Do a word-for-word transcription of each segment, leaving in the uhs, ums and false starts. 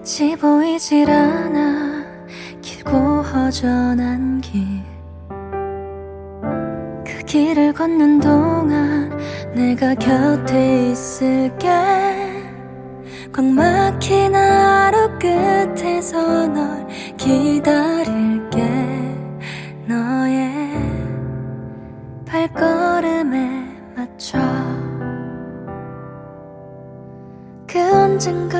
끝이 보이질 않아. 길고 허전한 길, 그 길을 걷는 동안 내가 곁에 있을게. 꽉 막힌 하루 끝에서 널 기다릴게. 너의 발걸음에 맞춰. 그 언젠가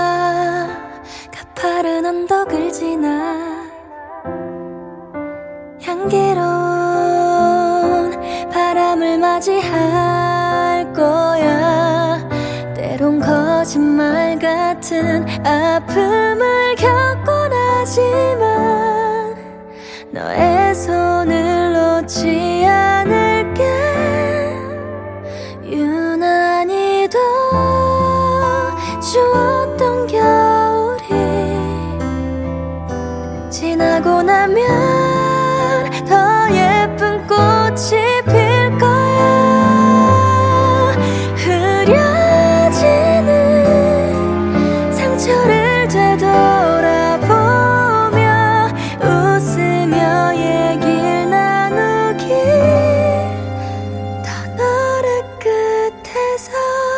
가파른 언덕을 지나 향기로운 바람을 맞이할 거야. 때론 거짓말 같은 아픔을 겪곤 하지만 너의 손을 놓지 않을게. 유난히도 추웠던 겨울이 지나고 나면 더 예쁜 꽃이 필 거야. 흐려지는 상처를 되돌아보며 웃으며 얘기를 나누길. 더 너를 끝에서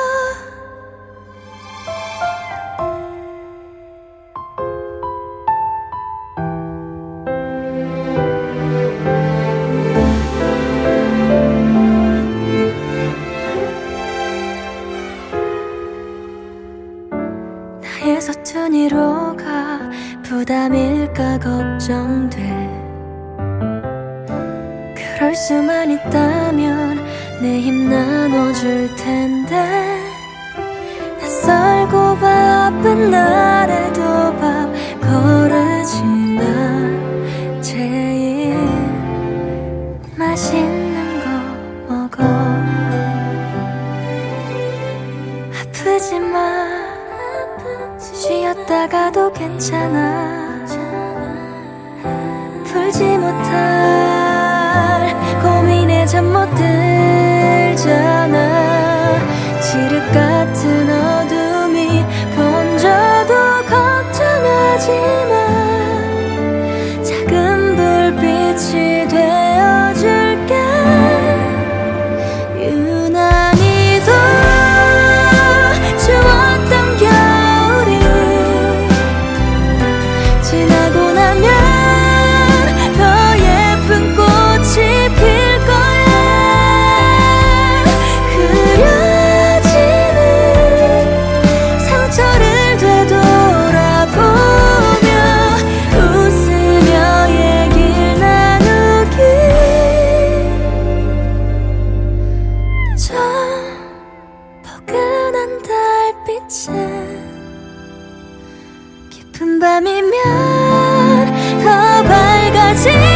나의 서툰 위로가 부담일까 걱정돼. 그럴 수만 있다면 내 힘 나눠줄 텐데. 낯설고 바쁜 날에도 밥 거르지만 제일 맛있는 거 먹어. 아프지만 쉬었다가도 괜찮아. 풀지 못할 고민에 잠 못 들잖아. 칠흑 같은 어둠이 번져도 걱정하지마. 작은 불빛이 되어줄게. 유난히도 추웠던 겨울이 지나고 나면 더 예쁜 꽃이 필 거야. 흐려지는 상처를 되돌아보며 웃으며 얘기를 나누길. 저 포근한 달빛은 깊은 밤이면 더 밝아지